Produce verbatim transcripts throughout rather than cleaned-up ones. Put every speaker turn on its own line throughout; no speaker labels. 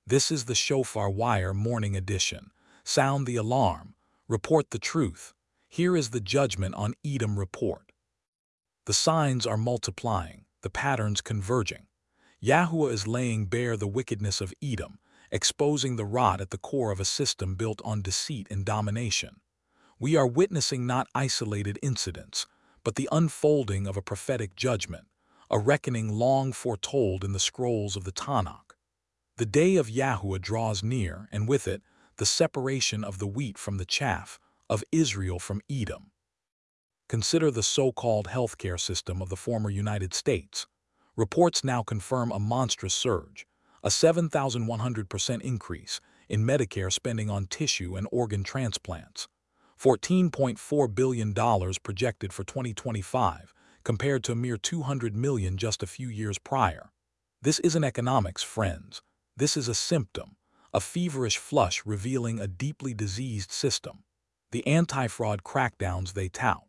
This is the Shofar Wire Morning Edition. Sound the alarm. Report the truth. Here is the judgment on Edom report. The signs are multiplying, the patterns converging. Yahuwah is laying bare the wickedness of Edom, exposing the rot at the core of a system built on deceit and domination. We are witnessing not isolated incidents, but the unfolding of a prophetic judgment, a reckoning long foretold in the scrolls of the Tanakh. The day of Yahuwah draws near, and with it, the separation of the wheat from the chaff, of Israel from Edom. Consider the so-called healthcare system of the former United States. Reports now confirm a monstrous surge, a seven thousand one hundred percent increase in Medicare spending on tissue and organ transplants, fourteen point four billion dollars projected for twenty twenty-five, compared to a mere two hundred million dollars just a few years prior. This isn't economics, friends. This is a symptom, a feverish flush revealing a deeply diseased system. The anti-fraud crackdowns they tout.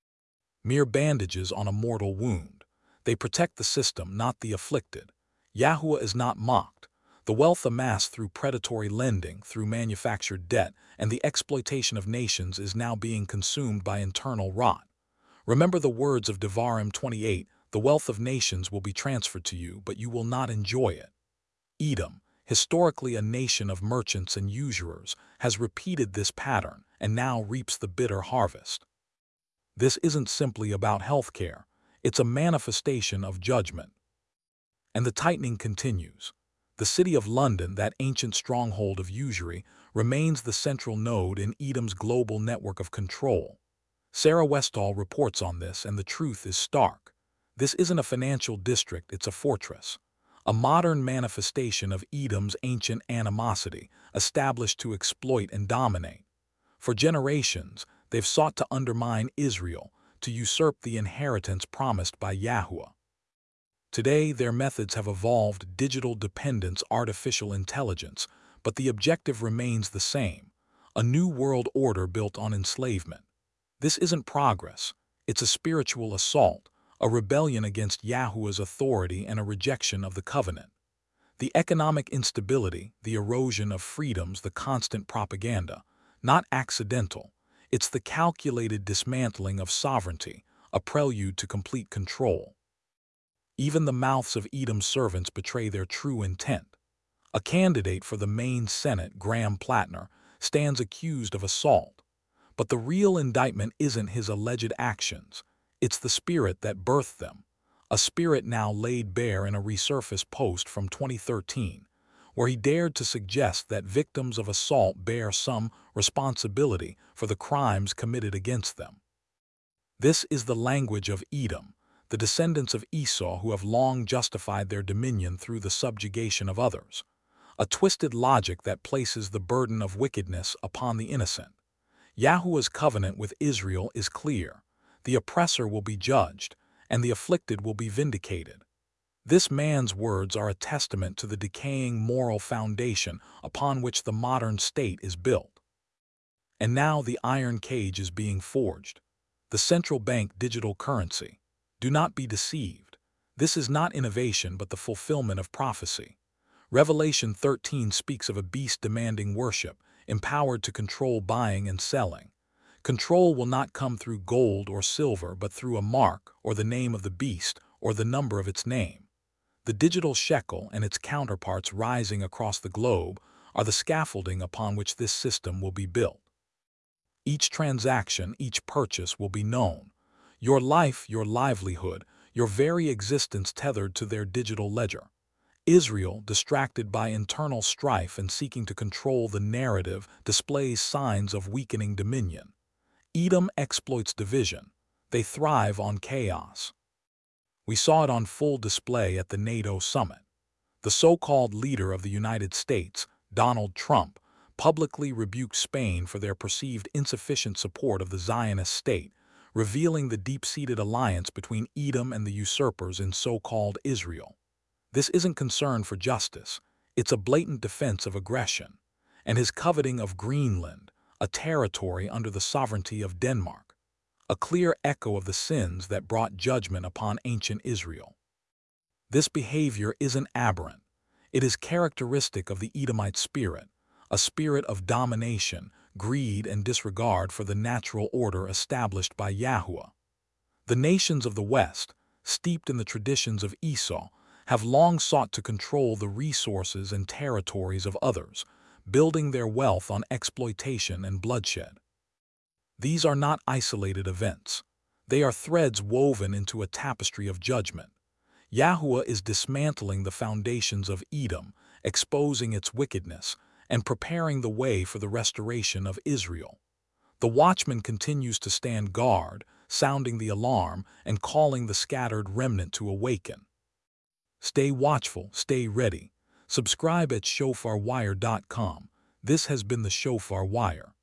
Mere bandages on a mortal wound. They protect the system, not the afflicted. Yahuwah is not mocked. The wealth amassed through predatory lending, through manufactured debt, and the exploitation of nations is now being consumed by internal rot. Remember the words of Devarim twenty-eight, the wealth of nations will be transferred to you, but you will not enjoy it. Edom, historically a nation of merchants and usurers, has repeated this pattern and now reaps the bitter harvest. This isn't simply about healthcare, it's a manifestation of judgment. And the tightening continues. The city of London, that ancient stronghold of usury, remains the central node in Edom's global network of control. Sarah Westall reports on this, and the truth is stark. This isn't a financial district, it's a fortress. A modern manifestation of Edom's ancient animosity, established to exploit and dominate. For generations, they've sought to undermine Israel, to usurp the inheritance promised by Yahuwah. Today, their methods have evolved: digital dependence, artificial intelligence, but the objective remains the same: a new world order built on enslavement. This isn't progress, it's a spiritual assault, a rebellion against Yahuwah's authority and a rejection of the covenant. The economic instability, the erosion of freedoms, the constant propaganda, not accidental. It's the calculated dismantling of sovereignty, a prelude to complete control. Even the mouths of Edom's servants betray their true intent. A candidate for the Maine Senate, Graham Plattner, stands accused of assault. But the real indictment isn't his alleged actions. It's the spirit that birthed them, a spirit now laid bare in a resurfaced post from twenty thirteen, where he dared to suggest that victims of assault bear some responsibility for the crimes committed against them. This is the language of Edom, the descendants of Esau who have long justified their dominion through the subjugation of others, a twisted logic that places the burden of wickedness upon the innocent. Yahuwah's covenant with Israel is clear. The oppressor will be judged, and the afflicted will be vindicated. This man's words are a testament to the decaying moral foundation upon which the modern state is built. And now the iron cage is being forged. The central bank digital currency. Do not be deceived. This is not innovation but the fulfillment of prophecy. Revelation thirteen speaks of a beast demanding worship, empowered to control buying and selling. Control will not come through gold or silver but through a mark or the name of the beast or the number of its name. The digital shekel and its counterparts rising across the globe are the scaffolding upon which this system will be built. Each transaction, each purchase will be known. Your life, your livelihood, your very existence tethered to their digital ledger. Israel, distracted by internal strife and seeking to control the narrative, displays signs of weakening dominion. Edom exploits division. They thrive on chaos. We saw it on full display at the NATO summit. The so-called leader of the United States, Donald Trump, publicly rebuked Spain for their perceived insufficient support of the Zionist state, revealing the deep-seated alliance between Edom and the usurpers in so-called Israel. This isn't concern for justice, it's a blatant defense of aggression, and his coveting of Greenland, a territory under the sovereignty of Denmark, a clear echo of the sins that brought judgment upon ancient Israel. This behavior isn't aberrant, It is characteristic of the Edomite spirit, a spirit of domination, greed, and disregard for the natural order established by Yahuwah. The nations of the West, steeped in the traditions of Esau, have long sought to control the resources and territories of others, building their wealth on exploitation and bloodshed. These are not isolated events. They are threads woven into a tapestry of judgment. Yahuwah is dismantling the foundations of Edom, exposing its wickedness, and preparing the way for the restoration of Israel. The watchman continues to stand guard, sounding the alarm and calling the scattered remnant to awaken. Stay watchful, stay ready. Subscribe at shofar wire dot com. This has been the Shofar Wire.